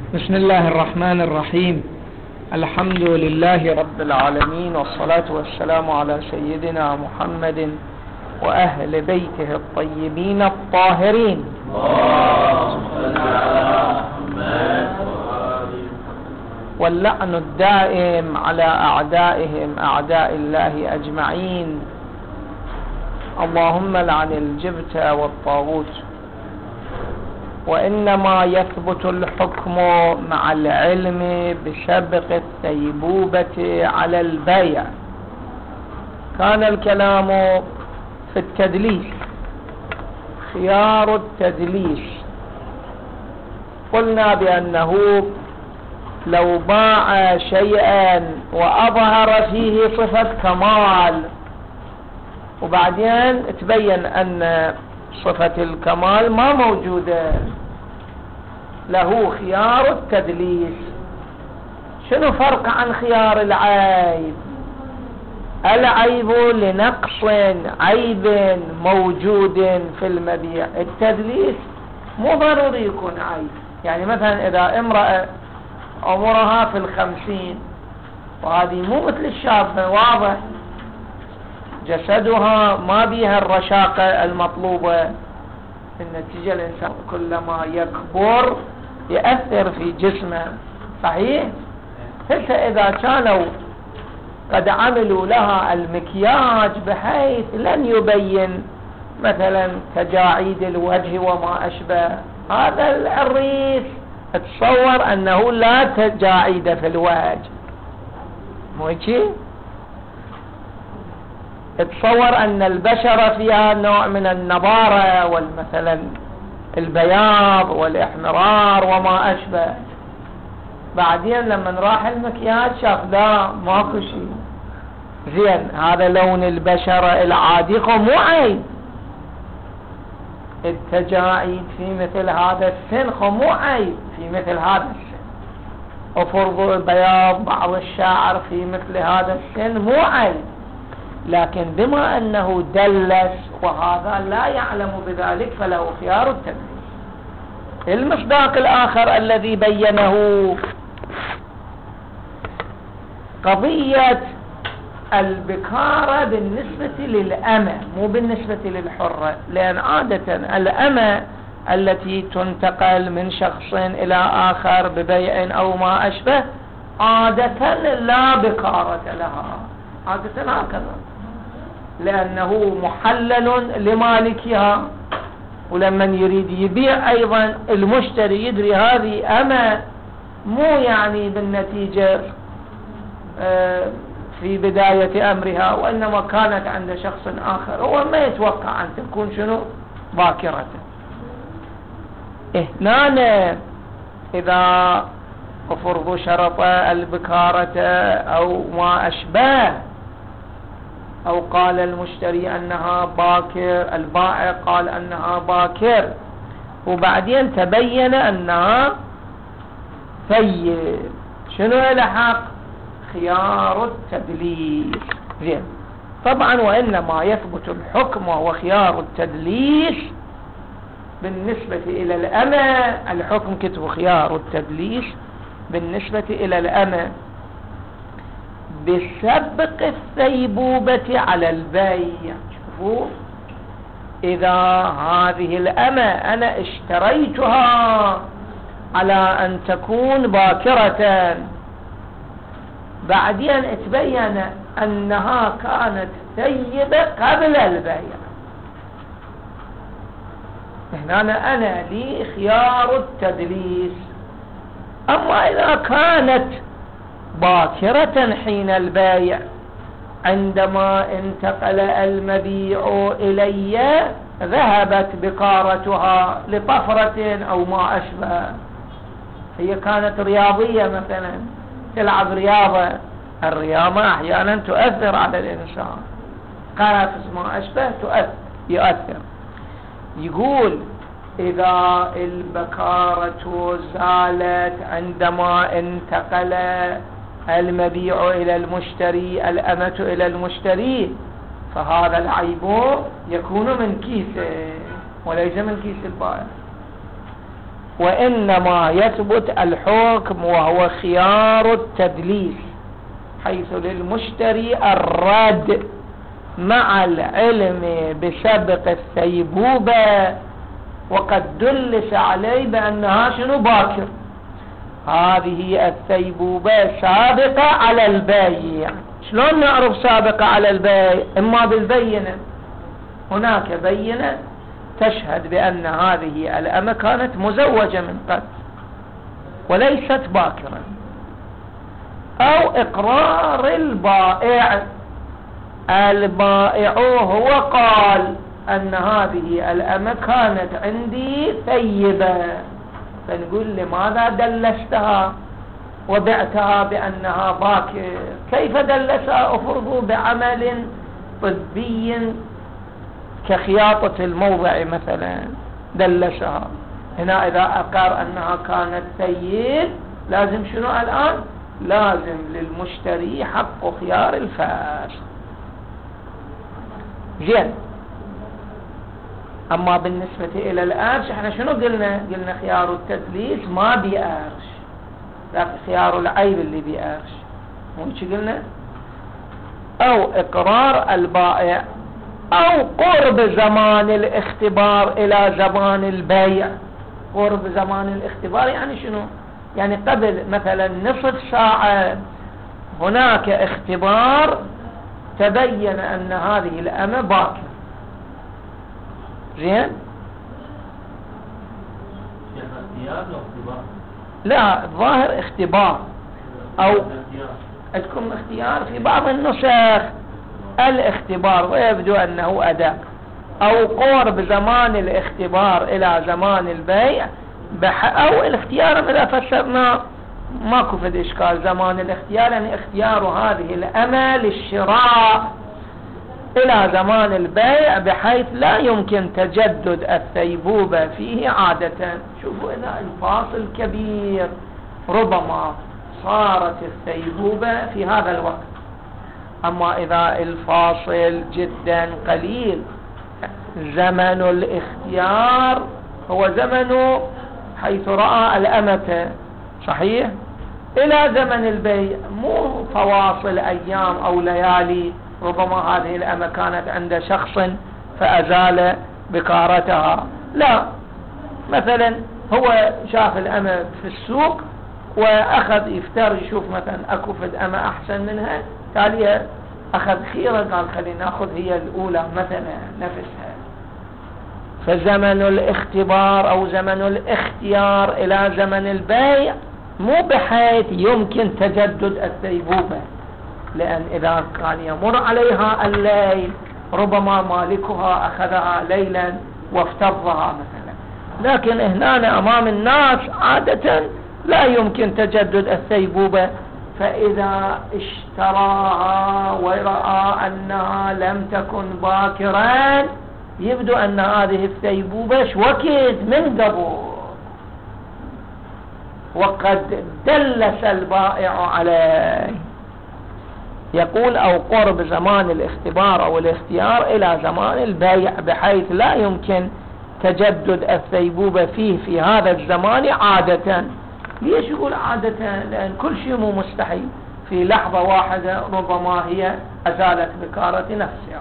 بسم الله الرحمن الرحيم. الحمد لله رب العالمين، والصلاة والسلام على سيدنا محمد وأهل بيته الطيبين الطاهرين. واللعن الدائم على أعدائهم أعداء الله أجمعين. اللهم لعن الجبت والطاغوت. وإنما يثبت الحكم مع العلم بسبق الثيبوبة على البيع. كان الكلام في التدليس، خيار التدليس. قلنا بأنه لو باع شيئا وأظهر فيه صفة كمال، وبعدين تبين أن صفة الكمال ما موجودة، له خيار التدليس. شنو فرق عن خيار العيب؟ العيب لنقص عيب موجود في المبيع. التدليس مو ضروري يكون عيب. يعني مثلا إذا امرأة عمرها في 50 وهذه مو مثل الشابة، واضح جسدها ما بيها الرشاقة المطلوبة، النتيجة الإنسان كلما يكبر يأثر في جسمه. صحيح؟ حتى إذا كانوا قد عملوا لها المكياج بحيث لن يبين مثلا تجاعيد الوجه وما أشبه، هذا العريس اتصور أنه لا تجاعيد في الوجه، مو هيك؟ اتصور أن البشرة فيها نوع من النضارة والمثلا البياض والإحمرار وما أشبه. بعدين لما راح المكياج شاف لا ماكو شيء. زين، هذا لون البشرة العادقة مو عيب. التجاعيد في مثل هذا السن مو عيب في مثل هذا السن، وفرض بياض بعض الشعر في مثل هذا السن مو عيب. لكن بما أنه دلس وهذا لا يعلم بذلك فله خيار التدليس. المصداق الآخر الذي بينه قضية البكارة بالنسبة للأمة مو بالنسبة للحرة، لأن عادة الأمة التي تنتقل من شخص إلى آخر ببيع أو ما أشبه عادة لا بكارة لها، عادة هكذا، لأنه محلل لمالكها. ولما يريد يبيع أيضا المشتري يدري هذه أما مو يعني بالنتيجة في بداية أمرها، وإنما كانت عند شخص آخر، هو ما يتوقع أن تكون شنو باكرة. هنا إذا فرض شرط البكارة أو ما أشبه، أو قال المشتري أنها باكر، البائع قال أنها باكر، وبعدين تبين أنها ثيب، شنو يلحق؟ خيار التدليس. زين، طبعا وإنما يثبت الحكم وخيار التدليس بالنسبة إلى الأمة. الحكم كتب خيار التدليس بالنسبة إلى الأمة بسبق الثيبوبة على البيع. شوفوا، إذا هذه الأمة أنا اشتريتها على أن تكون باكرة، بعدين اتبين أنها كانت ثيبة قبل البيع، هنا أنا لي خيار التدليس. أما إذا كانت باكرة حين البيع، عندما انتقل المبيع إلي ذهبت بكارتها لطفرة أو ما أشبه. هي كانت رياضية مثلا تلعب رياضة، الرياضة أحيانا تؤثر على الإنسان، قنافس ما أشبه يؤثر. يقول إذا البكارة زالت عندما انتقل المبيع إلى المشتري، الأمة إلى المشتري، فهذا العيب يكون من كيسه وليس من كيس البائع. وإنما يثبت الحكم وهو خيار التدليس، حيث للمشتري الرد مع العلم بسبق الثيبوبة، وقد دلس عليه بأنها شنو باكر. هذه الثيبوبة سابقة على البيع. شلون نعرف سابقة على البيع؟ إما بالبينة، هناك بينة تشهد بأن هذه الأمة كانت مزوجة من قبل وليست باكرة، أو إقرار البائع. البائع هو قال أن هذه الأمة كانت عندي ثيبة، فنقول لماذا دلستها وبعتها بأنها باكر؟ كيف دلسها؟ أفرضوا بعمل طبي كخياطة الموضع مثلا دلسها. هنا إذا أقر أنها كانت ثيب لازم شنو الآن؟ لازم للمشتري حق خيار الفاسد. زين. أما بالنسبة إلى الأرش احنا شنو قلنا خيار التدليس ما بيأرش، لكن خيار العيب اللي بيأرش، مو قلنا؟ أو إقرار البائع، أو قرب زمان الاختبار إلى زمان البيع. قرب زمان الاختبار يعني شنو؟ يعني قبل مثلا نصف ساعة هناك اختبار تبين أن هذه الأمة باكر. زين؟ لا، الظاهر اختبار، أو عندكم اختيار في بعض النسخ الاختبار ويبدو أنه أداء، أو قرب زمان الاختبار إلى زمان البيع، أو الاختيار إذا فسرنا ماكو فد إشكال. زمان الاختيار يعني اختيار هذه الأمة للشراء إلى زمان البيع بحيث لا يمكن تجدد الثيبوبة فيه عادة. شوفوا إذا الفاصل كبير ربما صارت الثيبوبة في هذا الوقت، أما إذا الفاصل جدا قليل زمن الاختيار هو زمن حيث رأى الأمة، صحيح، إلى زمن البيع، مو فواصل أيام أو ليالي. ربما هذه الأمة كانت عند شخص فأزال بكارتها، لا، مثلا هو شاف الأمة في السوق وأخذ يفتر يشوف مثلا أكو فد أمة أحسن منها، تاليها أخذ خيرا قال خلينا نأخذ هي الأولى مثلا نفسها. فزمن الاختبار أو زمن الاختيار إلى زمن البيع مو بحيث يمكن تجدد الثيبوبة، لأن إذا كان يمر عليها الليل ربما مالكها أخذها ليلا وافتضها مثلا، لكن هنا أمام الناس عادة لا يمكن تجدد الثيبوبة. فإذا اشتراها ورأى أنها لم تكن باكرا يبدو أن هذه الثيبوبة وقت من قبل، وقد دلس البائع عليه. يقول أو قرب زمان الاختبار أو الاختيار إلى زمان البيع بحيث لا يمكن تجدد الثيبوبة فيه في هذا الزمان عادة. ليش يقول عادة؟ لأن كل شيء مو مستحيل، في لحظة واحدة ربما هي أزالت بكارة نفسها.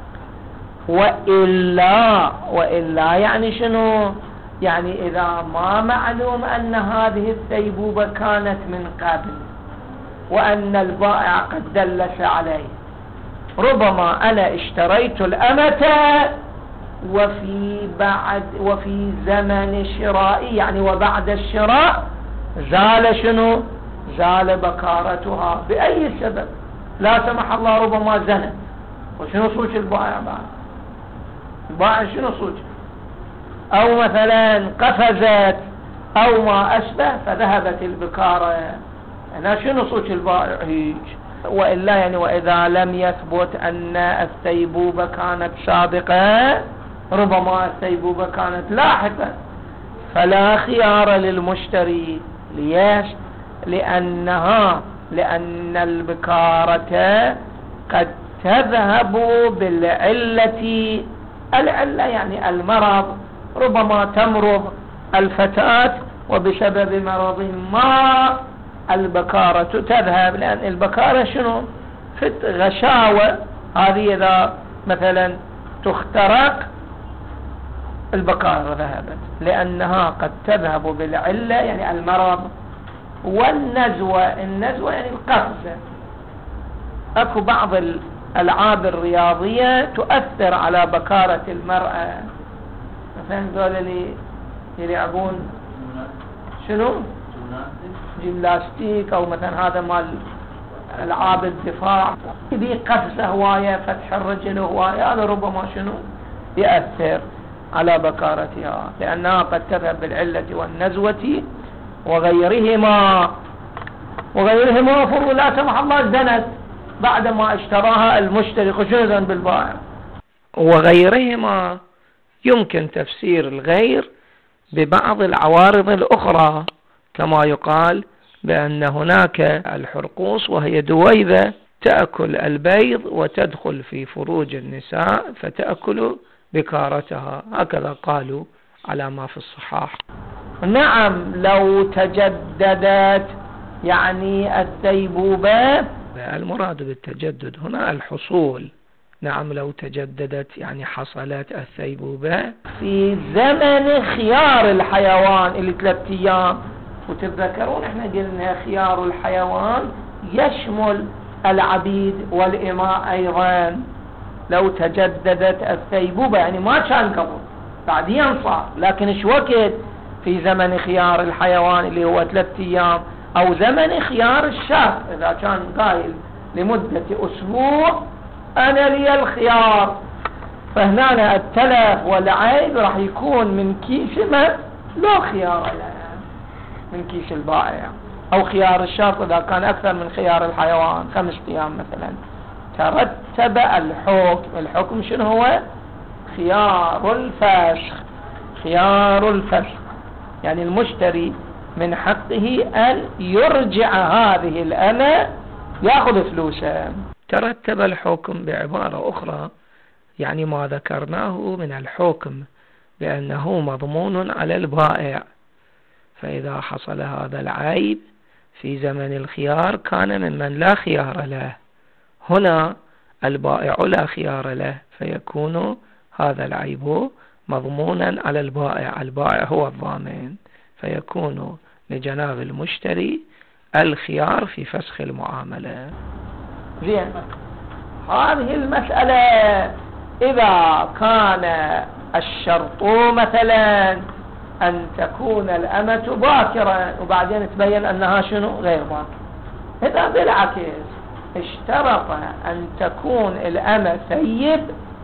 وإلا يعني شنو؟ يعني إذا ما معلوم أن هذه الثيبوبة كانت من قبل وأن البائع قد دلس عليه، ربما أنا اشتريت الأمة وفي زمن شرائي يعني وبعد الشراء زال شنو؟ زال بكارتها بأي سبب، لا سمح الله ربما زنت، وشنو صوت البائع بعد؟ البائع شنو صوت؟ أو مثلا قفزت أو ما أشبه فذهبت البكارة، أنا شنو صوت البائع هيك؟ وإلا يعني وإذا لم يثبت أن الثيبوبة كانت سابقة ربما الثيبوبة كانت لاحقة، فلا خيار للمشتري. ليش؟ لأن البكارة قد تذهب بالعلة. العلة يعني المرض، ربما تمرض الفتاة وبسبب مرض ما البكارة تذهب، لأن البكارة شنو؟ غشاوة، هذه إذا مثلا تخترق البكارة ذهبت، لأنها قد تذهب بالعلة يعني المرض والنزوة. النزوة يعني القفزة. أكو بعض الألعاب الرياضية تؤثر على بكارة المرأة، مثلا دول اللي يلعبون شنو؟ جيمناستيك، أو مثلا هذا مال ألعاب الدفاع، دي قفزة هواية، فتح الرجل هواية، هذا ربما شنو يأثر على بكارتها، لأنها قد تذهب بالعلة والنزوة وغيرهما. فرض لا سمح الله زنت بعدما اشتراها المشتري، خشوزا بالبائع. وغيرهما يمكن تفسير الغير ببعض العوارض الأخرى، كما يقال بأن هناك الحرقوس وهي دويبة تأكل البيض وتدخل في فروج النساء فتأكل بكارتها، هكذا قالوا على ما في الصحاح. نعم، لو تجددت يعني الثيبوبة، المراد بالتجدد هنا الحصول. نعم، لو تجددت يعني حصلت الثيبوبة في زمن خيار الحيوان اللي 3 أيام. وتتذكرون احنا قلنا خيار الحيوان يشمل العبيد والإماء أيضا. لو تجددت الثيبوبة يعني ما كان قبل، بعدين صار، لكن ايش وقت؟ في زمن خيار الحيوان اللي هو 3 أيام، أو زمن خيار الشهر إذا كان قايل لمدة أسبوع أنا لي الخيار، فهنا التلف والعيب راح يكون من كيس من لا خيار له، من كيس البائع. أو خيار الشهر إذا كان أكثر من خيار الحيوان 5 أيام مثلا. ترتب الحكم شنو هو؟ خيار الفسخ. خيار الفسخ يعني المشتري من حقه أن يرجع هذه الأمة يأخذ فلوسه. ترتب الحكم بعبارة أخرى يعني ما ذكرناه من الحكم بأنه مضمون على البائع، فإذا حصل هذا العيب في زمن الخيار كان ممن لا خيار له. هنا البائع لا خيار له، فيكون هذا العيب مضمونا على البائع، البائع هو الضامن، فيكون لجناب المشتري الخيار في فسخ المعاملة. زين، هذه المسألة إذا كان الشرط مثلا أن تكون الأمة باكرة وبعدين تبين أنها شنو غير باكرة. إذا بالعكس اشترط أن تكون الأمة ثيب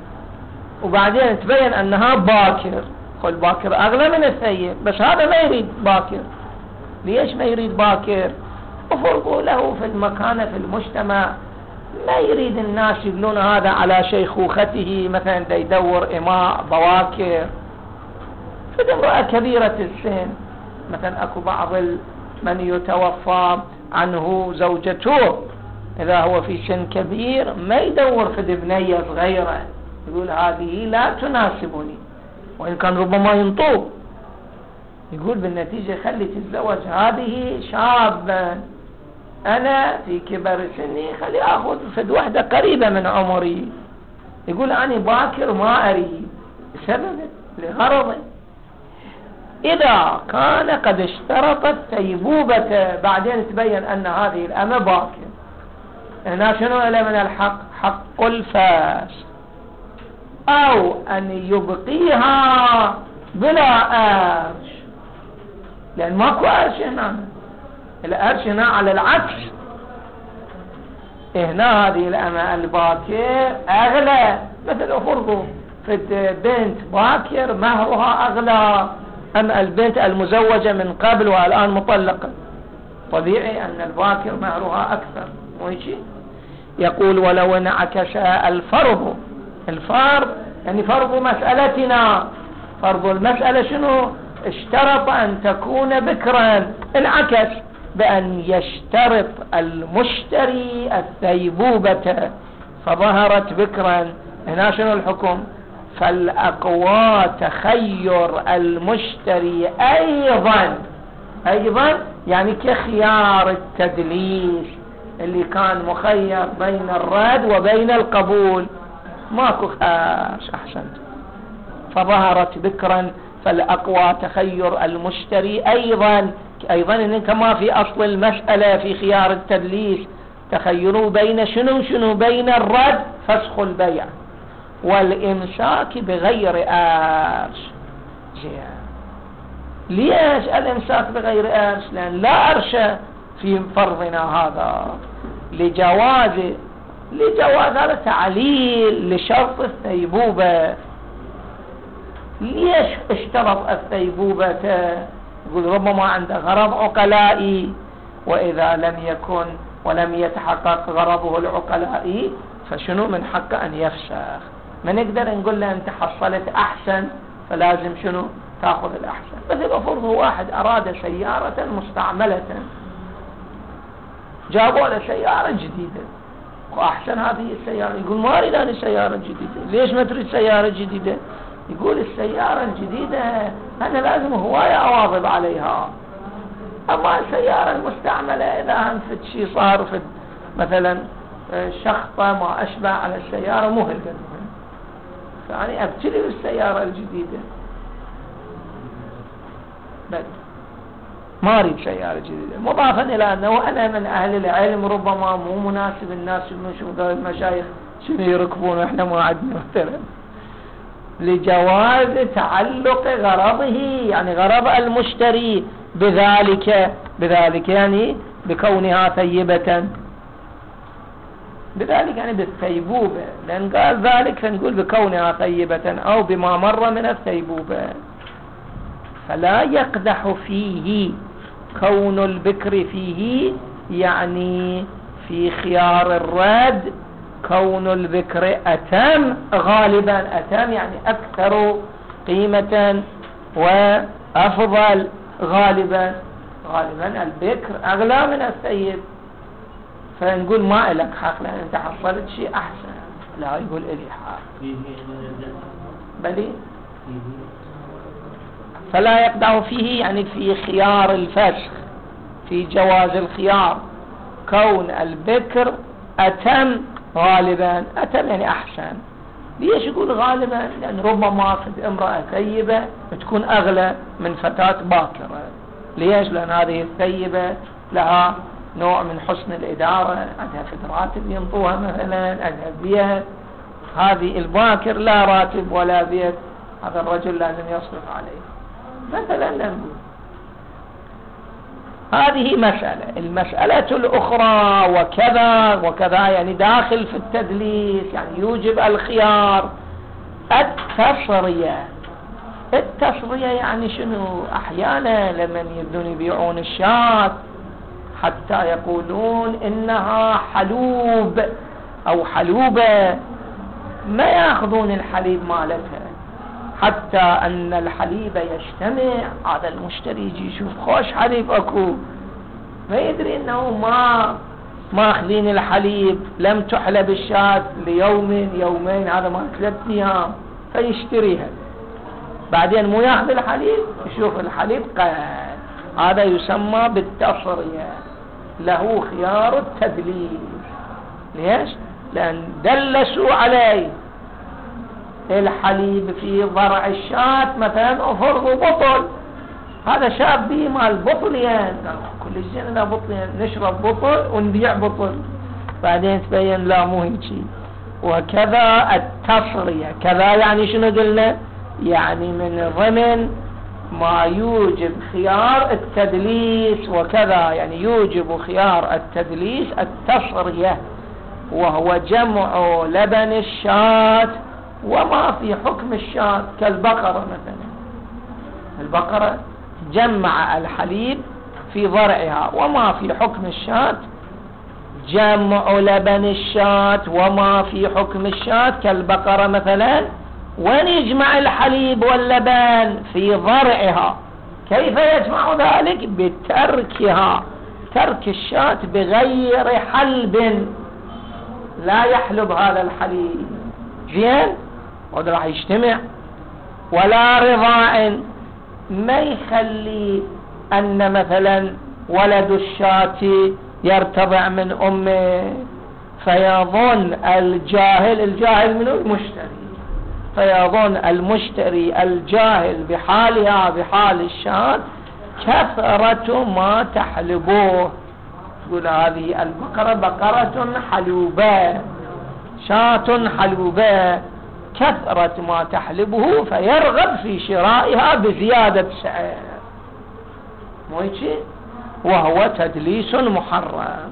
وبعدين تبين أنها باكر، قل باكر أغلى من الثيب، بس هذا ما يريد باكر. ليش ما يريد باكر؟ وفرقوا له في المكانة في المجتمع، ما يريد الناس يقولون هذا على شيخوخته، مثلا دا يدور إماء بواكر. فإذا امرأة كبيرة السن، مثلا أكو بعض من يتوفى عنه زوجته، إذا هو في سن كبير ما يدور في بنية صغيرة يقول هذه لا تناسبني، وإن كان ربما ينطوب، يقول بالنتيجة خلي تتزوج هذه شابا، أنا في كبر سني خلي أخذ فد وحدة قريبة من عمري. يقول أنا باكر ما أريد بسبب لغرض. إذا كان قد اشترط الثيبوبة بعدين تبين أن هذه الأمة باكر، هنا شنو إلى من الحق؟ حق الفاس، أو أن يبقيها بلا أرش، لأن ماكو أرش هنا. الأرش هنا على العكس، هنا هذه الأمة الباكر أغلى. مثل فرضوا في بنت باكر مهرها أغلى، أما البنت المزوجة من قبل والآن مطلقة طبيعي أن الباكر مهرها أكثر، مو هيك؟ يقول ولو انعكس الفرض. الفرض يعني فرض مسألتنا، فرض المسألة شنو؟ اشترط أن تكون بكرا، انعكس بأن يشترط المشتري الثيبوبة فظهرت بكرا، هنا شنو الحكم؟ فالأقوى تخير المشتري أيضا يعني كخيار التدليس اللي كان مخير بين الرد وبين القبول، ماكو أحسنت. فظهرت بكرا فالأقوى تخير المشتري أيضا إن كما في أصل المسألة في خيار التدليس تخيروا بين شنو بين الرد فسخ البيع والإمساك بغير أرش. ليش الإمساك بغير أرش؟ لأن لا أرش في فرضنا هذا لجواز هذا تعليل لشرط الثيبوبة. ليش اشترط الثيبوبة؟ يقول ربما عنده غرض عقلائي، وإذا لم يكن ولم يتحقق غرضه العقلائي فشنو من حقه أن يفسخ. ما نقدر نقول له أنت حصلت أحسن فلازم شنو تأخذ الأحسن. بس إذا فرض واحد أراد سيارة مستعملة، جابوا له سيارة جديدة وأحسن هذه السيارة، يقول ما أريد أنا سيارة جديدة. ليش ما تريد سيارة جديدة؟ يقول السيارة الجديدة أنا لازم هواية أواظب عليها، أما السيارة المستعملة إذا أنفت شيء صار في مثلا شخطة ما أشبه على السيارة مو هالقد، فأنا أبتلي بالسيارة الجديدة، بل ما أريد سيارة جديدة. مضافا إلى أنه أنا من أهل العلم ربما مو مناسب الناس نشوف المشايخ شنو يركبون وإحنا ما عندنا مثلا، لجواز تعلق غرضه يعني غرض المشتري بذلك يعني بكونها ثيبة، بذلك يعني بالثيبوبة، لأن قال ذلك فنقول بكونها ثيبة أو بما مر من الثيبوبة. فلا يقدح فيه كون البكر فيه يعني في خيار الرد كون البكر أتم غالبا، أتم يعني أكثر قيمة وأفضل غالبا البكر أغلى من الثيب، فنقول ما لك حق لأن أنت حصلت شيء أحسن. لا يقول إلي حق بلي فلا يقدح فيه يعني في خيار الفسخ في جواز الخيار كون البكر أتم غالبا، أتم يعني أحسن. ليش يقول غالبا؟ لأن ربما في امرأة ثيبة تكون أغلى من فتاة باكرة. ليش؟ لأن هذه الثيبة لها نوع من حسن الإدارة، عندها في راتب ينطوها مثلا، عندها بيت. هذه الباكر لا راتب ولا بيت، هذا الرجل لازم يصرف عليه مثلا. نقول هذه المسألة الأخرى وكذا يعني داخل في التدليس يعني يوجب الخيار. التصرية يعني شنو؟ أحيانا لمن يبدون يبيعون الشاة حتى يقولون إنها حلوب أو حلوبة، ما يأخذون الحليب مالتها حتى أن الحليب يجتمع. هذا المشتري يجي يشوف خوش حليب أكو، ما يدري أنه ما أخذين الحليب، لم تحلب الشاة ليوم يومين، هذا ما 3 أيام، فيشتريها. بعدين مو يأخذ الحليب، يشوف الحليب قال. هذا يسمى بالتصرية، له خيار التدليس. ليش؟ لأن دلسوا عليه الحليب في ضرع الشاة مثلا وفرضوا بطل، هذا شاب به مال بطلين، كل الزين لا بطلين، نشرب بطل ونبيع بطل، بعدين تبين لا مو هيك. وكذا التصرية، كذا يعني شنو قلنا؟ يعني من ضمن ما يوجب خيار التدليس، وكذا يعني يوجب خيار التدليس التصرية، وهو جمع لبن الشاة وما في حكم الشاة كالبقرة مثلا. البقرة جمع الحليب في ضرعها، وما في حكم الشاة جمع لبن الشاة وما في حكم الشاة كالبقرة مثلا. وين يجمع الحليب واللبن؟ في ضرعها. كيف يجمع ذلك؟ بتركها، ترك الشاة بغير حلب، لا يحلب هذا الحليب. زين؟ راح يجتمع. ولا رضاع، ما يخلي أن مثلا ولد الشاة يرتضع من أمه فيظن الجاهل من المشتري، فيظن المشتري الجاهل بحالها بحال الشاة كثرة ما تحلبوه، تقول هذه البقرة بقرة حلوبة، شاة حلوبة، كثرة ما تحلبه فيرغب في شرائها بزيادة سعر، وهو تدليس محرم.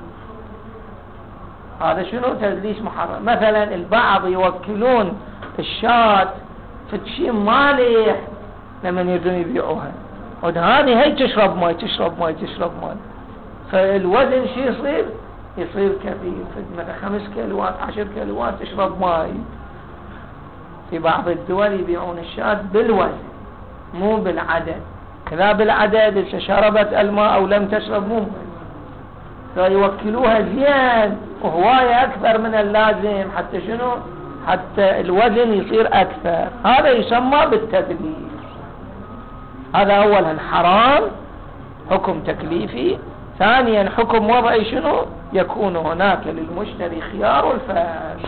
هذا شنو تدليس محرم؟ مثلا البعض يوكلون الشاة في شيء مالح لمن يريدون يبيعوها، ودهاني هي تشرب ماء تشرب ماء تشرب ماء، فالوزن شي يصير كثير، مثلا 5 كيلوات 10 كيلوات تشرب ماء. في بعض الدول يبيعون الشاة بالوزن مو بالعدد، كذا بالعدد إذا شربت الماء أو لم تشرب مو، فيوكلوها زين وهواية أكثر من اللازم حتى شنو؟ حتى الوزن يصير أكثر. هذا يسمى بالتدليس. هذا أولا حرام حكم تكليفي. ثانيا حكم وضعي شنو؟ يكون هناك للمشتري خيار الفاسق.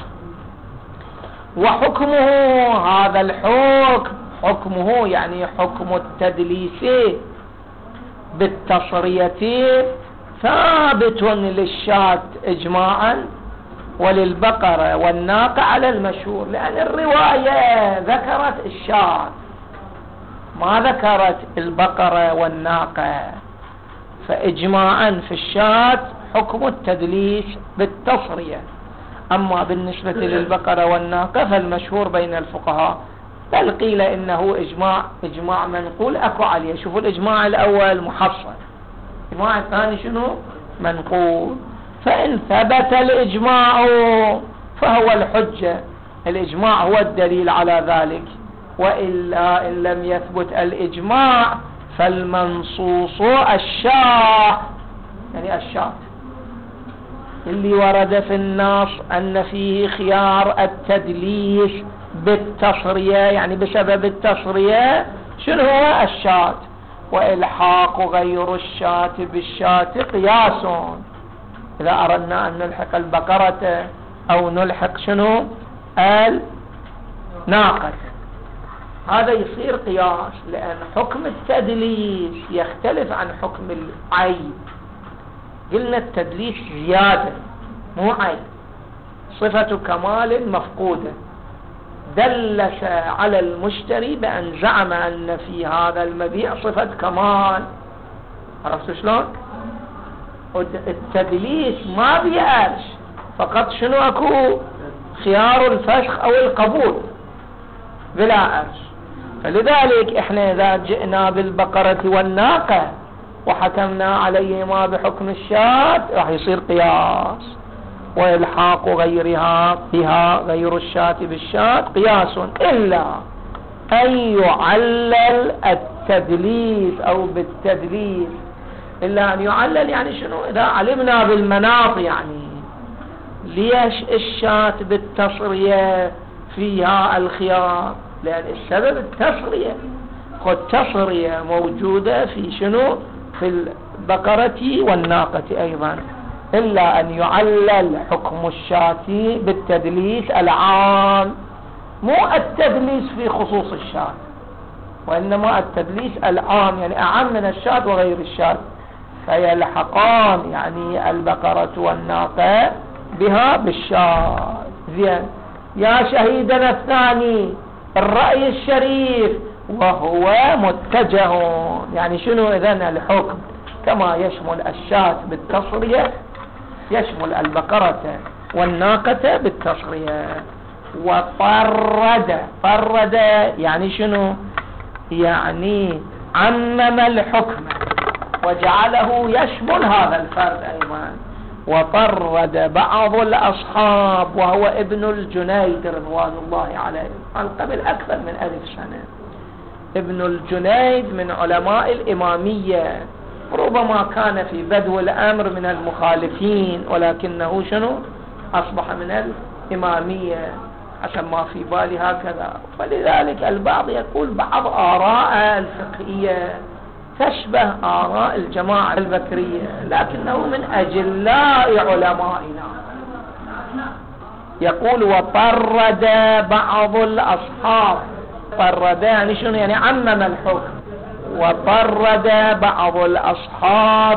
وحكمه هذا الحكم، حكمه يعني حكم التدليس بالتصرية ثابت للشاة إجماعا وللبقرة والناقة على المشهور، لأن الرواية ذكرت الشاة ما ذكرت البقرة والناقة، فإجماعا في الشاة حكم التدليس بالتصرية. أما بالنسبة للبقرة والناقة فالمشهور بين الفقهاء، بل قيل إنه إجماع منقول أكو عليه. شوفوا الإجماع الأول محصل، الإجماع الثاني شنو؟ منقول. فإن ثبت الإجماع فهو الحجة، الإجماع هو الدليل على ذلك، وإلا إن لم يثبت الإجماع فالمنصوص الشاة، يعني الشاة اللي ورد في النص أن فيه خيار التدليس بالتصرية، يعني بسبب التصرية شنو هو؟ الشاة. وإلحاق غير الشاة بالشاة قياس، إذا أردنا أن نلحق البقرة أو نلحق شنو؟ الناقة، هذا يصير قياس، لأن حكم التدليس يختلف عن حكم العيب. قلنا التدليس زيادة مو عيب، صفة كمال مفقودة، دلس على المشتري بأن زعم أن في هذا المبيع صفة كمال. عرفت شلون؟ التدليس ما بيأرش، فقط شنو أكو؟ خيار الفسخ أو القبول بلا أرش. فلذلك إحنا إذا جئنا بالبقرة والناقة وحكمنا عليهما بحكم الشاة راح يصير قياس، وإلحاق غيرها بها غير الشاة بالشاة قياس، إلا أن يعلل التدليس أو بالتدليس. إلا أن يعلل يعني شنو؟ إذا علمنا بالمناط، يعني ليش الشاة بالتصرية فيها الخيار؟ لأن السبب التصرية، والتصرية موجودة في شنو؟ في البقرة والناقة أيضا. إلا أن يعلل حكم الشاة بالتدليس العام، مو التدليس في خصوص الشاة، وإنما التدليس العام، يعني أعم من الشاة وغير الشاة، فيلحقان يعني البقرة والناقة بها بالشاة. زين، يا شهيدنا الثاني الرأي الشريف وهو متجه، يعني شنو إذن الحكم؟ كما يشمل الشاة بالتصرية يشمل البقرة والناقة بالتصرية. وفرد يعني شنو؟ يعني عمم الحكم وجعله يشمل هذا الفرد أيضا. وطرد بعض الأصحاب وهو ابن الجنيد رضوان الله عليه، عن قبل أكثر من 1000 سنة. ابن الجنيد من علماء الإمامية، ربما كان في بدو الأمر من المخالفين، ولكنه شنو؟ أصبح من الإمامية. حسب ما في بالي هكذا. فلذلك البعض يقول بعض آراء الفقهية تشبه آراء الجماعة البكرية، لكنه من أجلاء علمائنا. يقول وطرد بعض الأصحاب، طرد يعني شنو؟ يعني عمم الحكم. وطرد بعض الأصحاب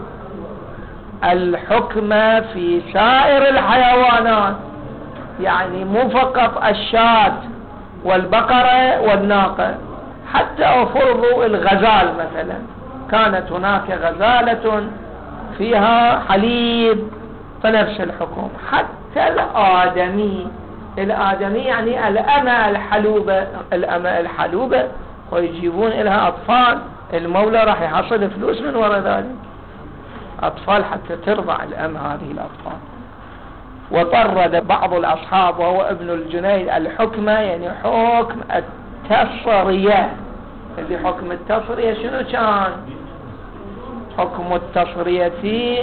الحكم في سائر الحيوانات، يعني مو فقط الشاة والبقرة والناقة، حتى فرضوا الغزال مثلا، كانت هناك غزالة فيها حليب فنفس الحكم. حتى الآدمي يعني الأمة الحلوبة ويجيبون لها أطفال، المولى راح يحصل فلوس من وراء ذلك، أطفال حتى ترضع الأم هذه الأطفال. وطرد بعض الأصحاب وهو ابن الجنيد الحكم، يعني حكم التصرية. اللي حكم التصرية شنو كان؟ حكم التصرية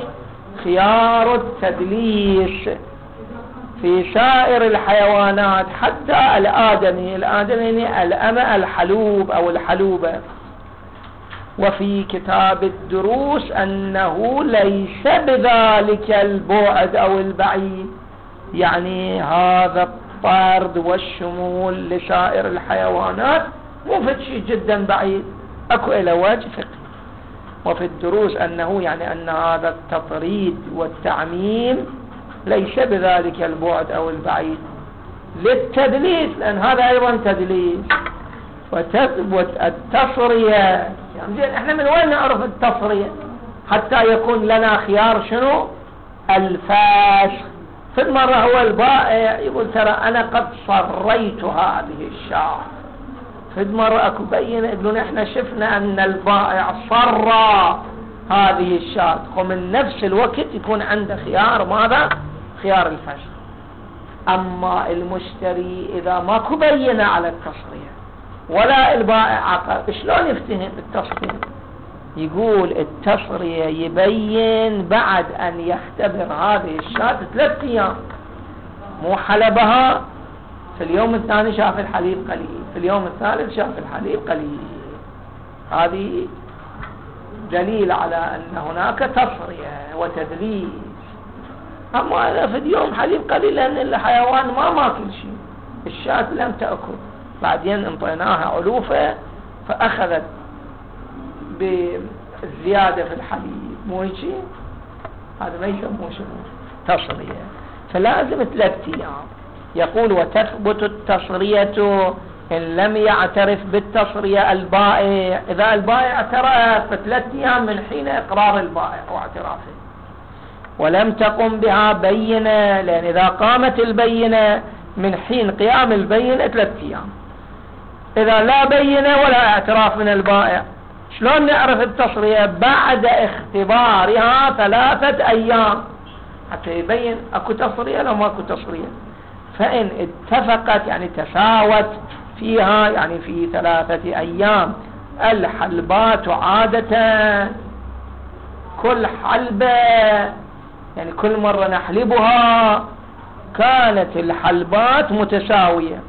خيار التدليس في سائر الحيوانات حتى الآدمي الأمة الحلوب أو الحلوبة. وفي كتاب الدروس أنه ليس بذلك البعد أو البعيد، يعني هذا الطرد والشمول لسائر الحيوانات مو في شيء جدا بعيد، أكو إلى وجه فقهي. وفي الدروس أنه يعني أن هذا التطريد والتعميم ليس بذلك البعد أو البعيد للتدليس، لأن هذا أيضا تدليس. وتثبت التصرية، يعني احنا من وين نعرف التصرية؟ حتى يكون لنا خيار شنو؟ الفسخ. في المرة هو البائع يقول ترى أنا قد صريت هذه الشاة، في المرة أكو بينة يقولون احنا شفنا أن البائع صرى هذه الشاة، ومن نفس الوقت يكون عنده خيار ماذا؟ خيار الفسخ. أما المشتري إذا ماكو بينة على التصرية ولا البائع عقد، شلون يفتهم التصرية؟ يقول التصرية يبين بعد أن يختبر هذه الشاة 3 أيام، مو حلبها في اليوم الثاني شاف الحليب قليل، في اليوم الثالث شاف الحليب قليل. هذه دليل على أن هناك تصرية وتدليس. أما إذا في اليوم حليب قليل لأن الحيوان ما ماكل شيء، الشاة لم تأكل، بعدين انطيناها علوفة فأخذت بالزيادة في الحليب، مو هيك؟ هذا ما يسموه شنو؟ تصرية. فلازم 3 أيام. يقول وتثبت التصرية إن لم يعترف بالتصرية البائع. إذا البائع اعترف ف3 أيام من حين إقرار البائع واعترافه، ولم تقم بها بينة، لأن إذا قامت البينة من حين قيام البينة 3 أيام. إذا لا بينة ولا اعتراف من البائع، شلون نعرف التصرية؟ بعد اختبارها 3 أيام حتى يبين أكو تصرية لو ماكو تصرية. فإن اتفقت يعني تساوت فيها، يعني في 3 أيام الحلبات عادة، كل حلبة يعني كل مرة نحلبها كانت الحلبات متساوية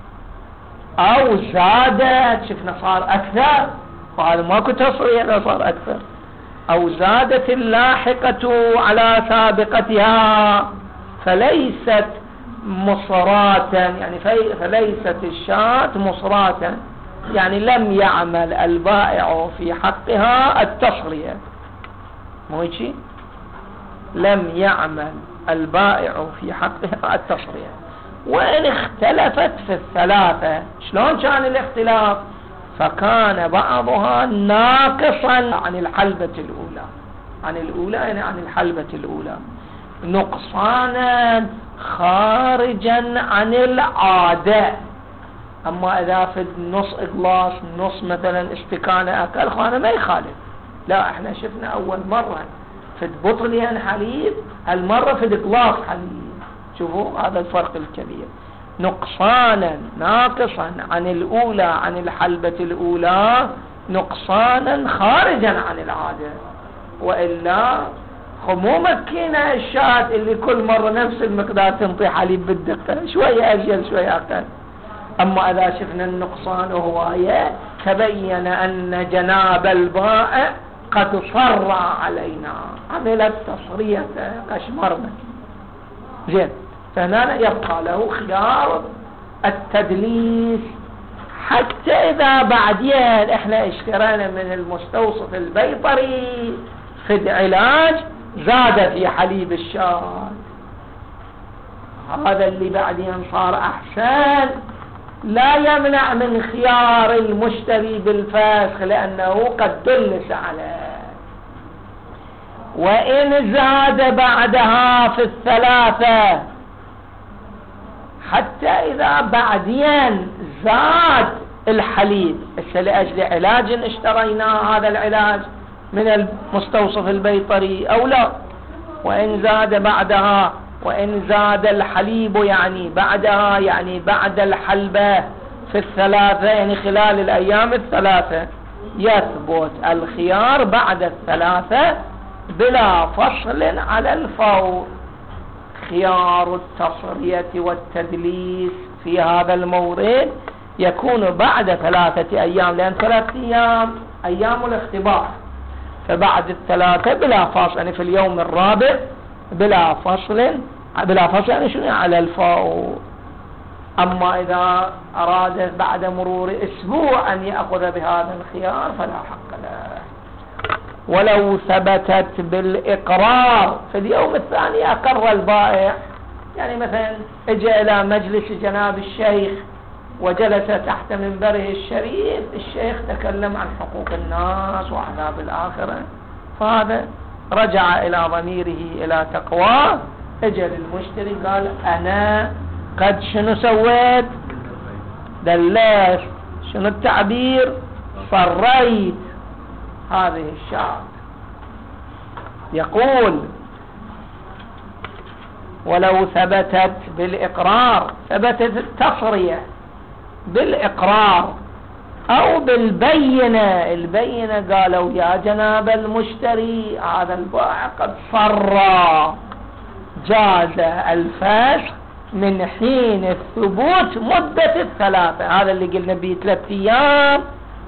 أو زادت، شفنا صار أكثر، وهذا ماكو تصرية لو صار أكثر، أو زادت اللاحقة على سابقتها فليست مصراة، يعني فليست الشاة مصراة، يعني لم يعمل البائع في حقها التصرية. مو هيك؟ لم يعمل البائع في حقها التصرية. وإن اختلفت في 3، شلون كان الاختلاف؟ فكان بعضها ناقصا عن الحلبة الأولى، يعني عن الحلبة الأولى، نقصانا خارجا عن العادة. أما إذا في نص إغلاص، نص مثلا استكانة أكل، خانة ما يخالف. لا، احنا شفنا أول مرة في بطلين حليب، المرة في إغلاص حليب. شوفوا هذا الفرق الكبير. نقصانا ناقصا عن الأولى، عن الحلبة الأولى، نقصانا خارجا عن العادة، وإلا مو مكينة الشاة اللي كل مرة نفس المقدار تنطي حليب بالدقة، شوية أجل شوية أقل. أما إذا شفنا النقصان هواية تبين أن جناب البائع قد صر علينا، عملت تصرية أشمرنا زين. فهنا يبقى له خيار التدليس، حتى إذا بعدين إحنا اشترينا من المستوصف البيطري في علاج زاد في حليب الشاة، هذا اللي بعدين صار أحسن، لا يمنع من خيار المشتري بالفسخ لأنه قد دلس عليه. وإن زاد بعدها في الثلاثة، حتى إذا بعدين زاد الحليب لأجل علاج اشتريناه هذا العلاج من المستوصف البيطري أو لا، وإن زاد بعدها، وإن زاد الحليب يعني بعدها يعني بعد الحلبة في الثلاثة يعني خلال الأيام الثلاثة، يثبت الخيار بعد الثلاثة بلا فصل على الفور. خيار التصرية والتدليس في هذا المورد يكون بعد 3 أيام، لأن 3 أيام أيام الاختبار، فبعد الثلاثة بلا فصل يعني في اليوم الرابع بلا فصل يعني شنو على الفور. أما إذا أراد بعد مرور أسبوع أن يأخذ بهذا الخيار فلا حق له. ولو ثبتت بالإقرار في اليوم الثاني أقر البائع، يعني مثلا اجى إلى مجلس جناب الشيخ وجلس تحت منبره الشريف، الشيخ تكلم عن حقوق الناس وعذاب الآخرة، فهذا رجع إلى ضميره إلى تقواه، اجى للمشتري قال أنا قد شنو سويت؟ دلست، شنو التعبير؟ صريت هذه الشاة. يقول ولو ثبتت بالإقرار، ثبتت التصرية بالإقرار أو بالبينة، البينة قالوا يا جناب المشتري هذا البائع قد صر، جاز الفسخ من حين الثبوت مدة 3، هذا اللي قلنا به 3 أيام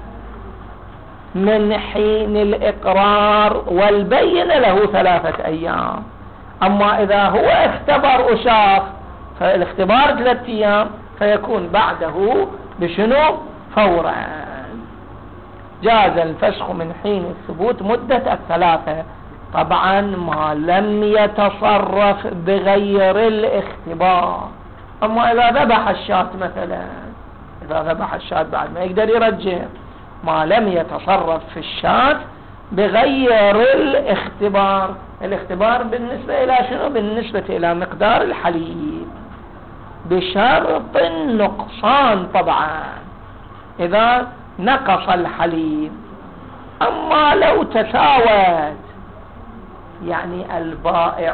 من حين الإقرار، والبينة له 3 أيام. أما إذا هو اختبر وشاف فالاختبار 3 أيام فيكون بعده بشنو؟ فورا. جاز الفسخ من حين الثبوت مدة 3، طبعا ما لم يتصرف بغير الاختبار. أما إذا ذبح الشاة مثلا، إذا ذبح الشاة بعد ما يقدر يرجع، ما لم يتصرف في الشاة بغير الاختبار. الاختبار بالنسبة إلى شنو؟ بالنسبة إلى مقدار الحليب بشرط النقصان، طبعا إذا نقص الحليب. أما لو تساوت، يعني البائع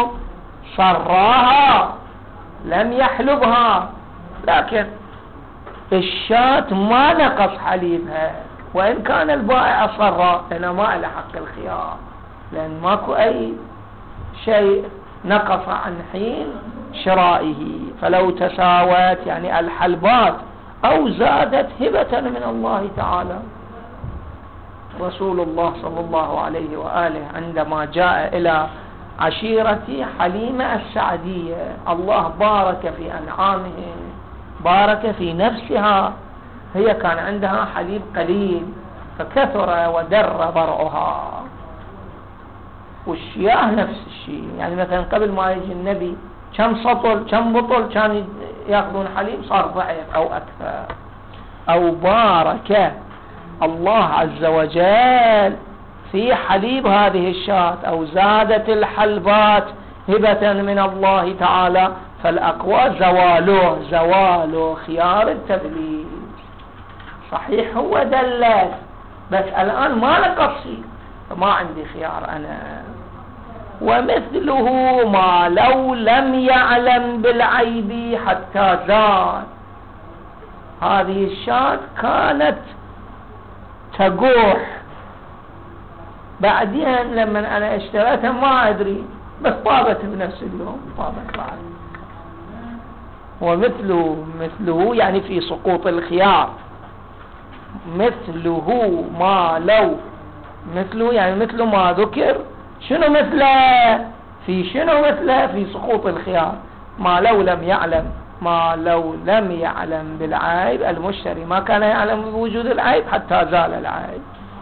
صراها لم يحلبها لكن الشاة ما نقص حليبها، وإن كان البائع صرا لأنه ما له حق الخيار، لأن ماكو أي شيء نقص عن حين شرائه. فلو تساوت يعني الحلبات أو زادت هبة من الله تعالى. رسول الله صلى الله عليه وآله عندما جاء إلى عشيرة حليمة السعدية، الله بارك في أنعامهم، بارك في نفسها، هي كان عندها حليب قليل فكثر ودر برعها، والشياه نفس الشيء. يعني مثلا قبل ما يجي النبي كم بطل كان يأخذون حليب، صار ضعيف أو أكثر. أو بارك الله عز وجل في حليب هذه الشاة، أو زادت الحلبات هبة من الله تعالى، فالأقوى زواله خيار التدليس. صحيح هو دلس بس الآن ما نقصي، فما عندي خيار أنا. ومثله ما لو لم يعلم بالعيب حتى زاد، هذه الشاة كانت تقوح بعدين لما أنا اشتريتها ما أدري بس طابت بنفس اليوم، طابت بعد. ومثله يعني في سقوط الخيار، مثله ما لو، مثله يعني مثل ما ذكر. شنو مثله؟ شنو مثله؟ في سقوط الخيار. ما لو لم يعلم بالعيب المشتري، ما كان يعلم بوجود العيب حتى زال العيب.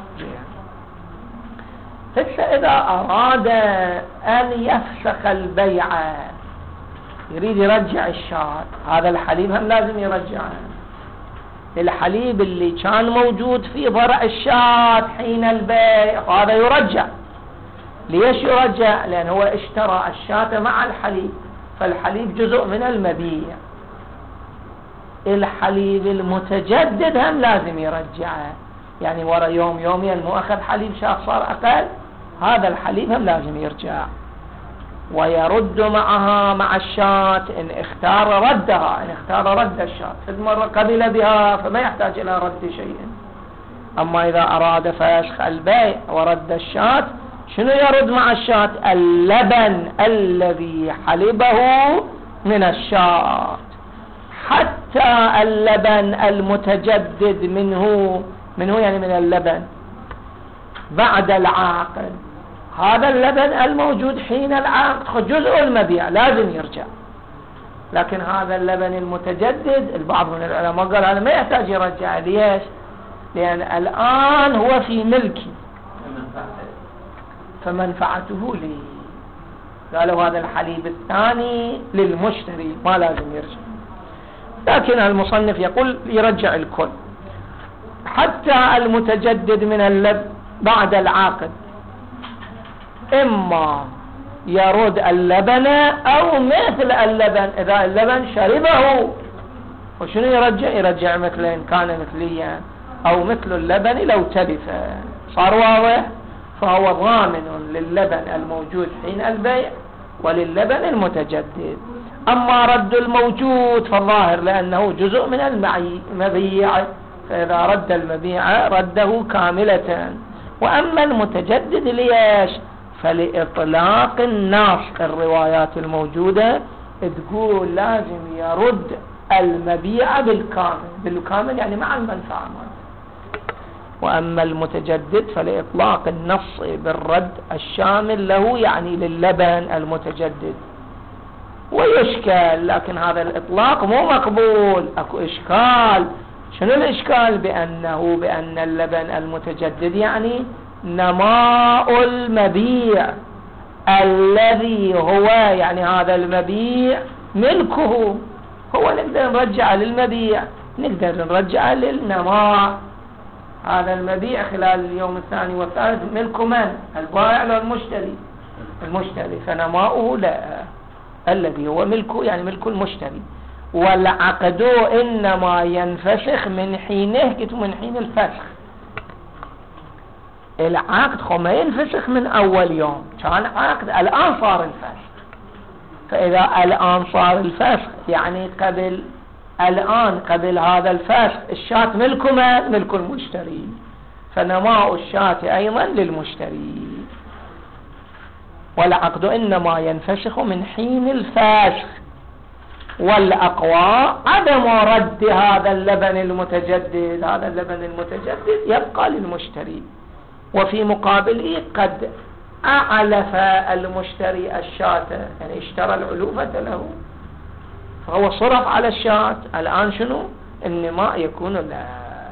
إذا أراد أن يفسخ البيع، يريد يرجع الشاة، هذا الحليب هم لازم يرجعه. الحليب اللي كان موجود في ضرع الشاة حين البيع هذا يرجع. ليش يرجع؟ لأن هو اشترى الشاة مع الحليب، فالحليب جزء من المبيع. الحليب المتجدد هم لازم يرجعه، يعني ورا يوم يومين مو أخذ حليب شاة صار أقل، هذا الحليب هم لازم يرجع. ويرد معها مع الشاة إن اختار ردها، إن اختار رد الشاة في مرة قبل بها فما يحتاج إلى رد شيء. أما إذا أراد فسخ البيع ورد الشاة، شنو يرد مع الشاة؟ اللبن الذي حلبه من الشاة، حتى اللبن المتجدد منه يعني من اللبن بعد العقد. هذا اللبن الموجود حين العقد جزء المبيع لازم يرجع، لكن هذا اللبن المتجدد البعض من العلماء قال هذا ما يحتاج يرجع. ليش؟ لأن الآن هو في ملكي فمنفعته لي. قالوا هذا الحليب الثاني للمشتري ما لازم يرجع، لكن المصنف يقول يرجع الكل حتى المتجدد من اللبن بعد العقد، إما يرد اللبن أو مثل اللبن إذا اللبن شربه. وشنو يرجع؟ يرجع مثلين كان مثليا أو مثل اللبن لو تلف. صار واضح؟ فهو ضامن للبن الموجود حين البيع وللبن المتجدد. أما رد الموجود فالظاهر لأنه جزء من المبيع، فإذا رد المبيع رده كاملة. وأما المتجدد ليش؟ فلإطلاق النص. الروايات الموجودة تقول لازم يرد المبيع بالكامل يعني مع المنفعة. وأما المتجدد فلإطلاق النص بالرد الشامل له يعني للبن المتجدد. ويشكل، لكن هذا الإطلاق مو مقبول، أكو إشكال. شنو الإشكال؟ بأن اللبن المتجدد يعني نماء المبيع الذي هو يعني هذا المبيع ملكه، هو نقدر نرجعه للمبيع، نقدر نرجعه للنماء. هذا المبيع خلال اليوم الثاني والثالث ملك من؟ البائع ولا المشتري. فنماؤه لا، الذي هو ملكه يعني ملك المشتري. والعقد إنما ينفسخ من حينه، كتب من حين الفسخ. العقد ما ينفسخ من أول يوم، كان عقد الآن صار الفسخ. فإذا الآن صار الفسخ يعني قبل هذا الفسخ الشاة ملك من؟ ملك المشتري، فنماء الشاة أيضا للمشتري. والعقد إنما ينفسخ من حين الفسخ. والأقوى عدم رد هذا اللبن المتجدد، هذا اللبن المتجدد يبقى للمشتري. وفي مقابله قد أعلف المشتري الشاة، يعني اشترى العلوفة له فهو صرف على الشاة، الآن شنو؟ النماء يكون له.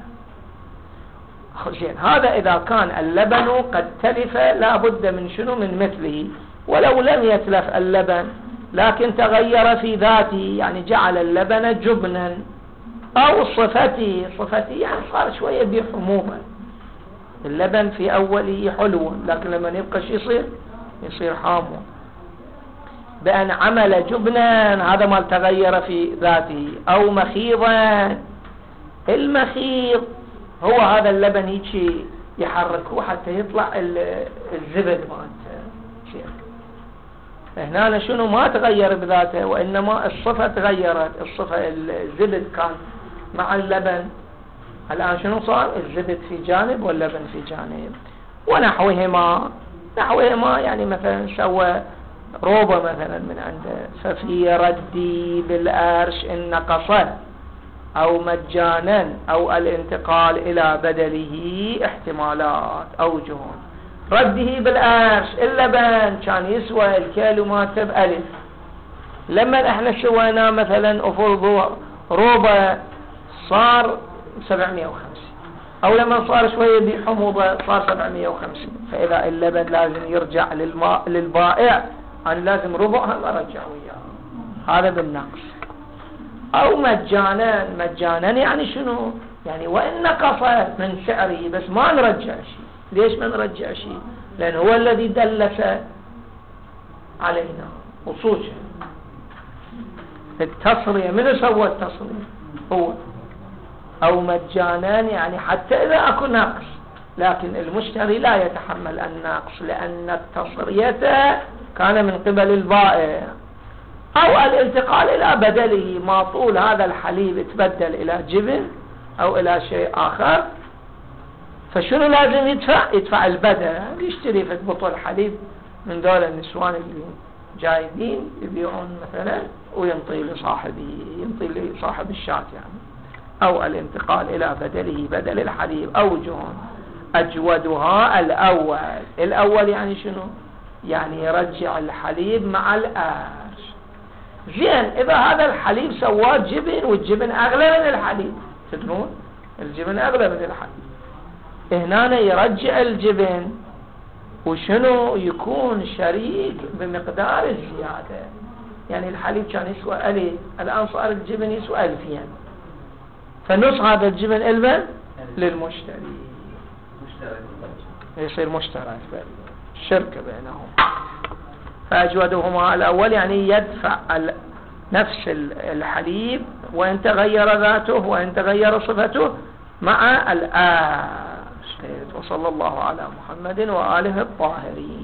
زين، هذا إذا كان اللبن قد تلف لا بد من شنو؟ من مثله. ولو لم يتلف اللبن لكن تغير في ذاته، يعني جعل اللبن جبنا أو صفتي يعني صار شوية بحمومة. اللبن في أوله حلو لكن لما يبقى يصير حامو. بأن عمل جبنا، هذا ما تغير في ذاته. أو مخيضا، المخيض هو هذا اللبن يجي يحركه حتى يطلع الزبد مالته. هنا شنو؟ ما تغير بذاته وإنما الصفة تغيرت. الصفة الزبد كان مع اللبن، الآن شنو صار؟ الزبد في جانب واللبن في جانب. ونحوهما يعني مثلا سوى روبة مثلا من عنده، ففي ردي بالأرش إن نقص أو مجانا أو الانتقال إلى بدله احتمالات أوجه. رده بالأرش اللبن كان يسوى الكيلو مالته بألف، لما احنا سوينا مثلا أفرض روبة صار 750، أو لما صار شوية بحموضة صار 750، فإذا اللبن لازم يرجع للبائع، أنا لازم ربعها ما رجع وياه، هذا بالنقص. أو مجانا يعني شنو؟ يعني وإن نقص من سعره بس ما نرجع شيء. ليش ما نرجع شيء؟ لأن هو الذي دلس علينا وصوشه. التصرية من سوى التصرية؟ هو. أو مجانا يعني حتى إذا أكو نقص لكن المشتري لا يتحمل النقص لأن التصرية كان من قبل البائع. أو الانتقال إلى بدله، ما طول هذا الحليب يتبدل إلى جبن أو إلى شيء آخر، فشنو لازم يدفع البدل. يشتري في بطل حليب من دول النسوان اللي جايبين يبيعون مثلا وينطي لصاحبه، ينطي لصاحب الشاة يعني. أو الانتقال إلى بدله بدل الحليب أوجه. أجودها الأول يعني شنو؟ يعني يرجع الحليب مع الآش. زين إذا هذا الحليب سواه جبن والجبن أغلى من الحليب، تدرون الجبن أغلى من الحليب، هنا يرجع الجبن وشنو يكون شريك بمقدار الزيادة. يعني الحليب كان يسوى 1000، الآن صار الجبن يسوى 2000، فنص هذا الجبن إلبن للمشتري، يصير مشترك الشركة بينهم. فأجودهما الأول يعني يدفع نفس الحليب وإن تغير ذاته وإن تغير صفته مع الآش. وصلى الله على محمد وآله الطاهرين.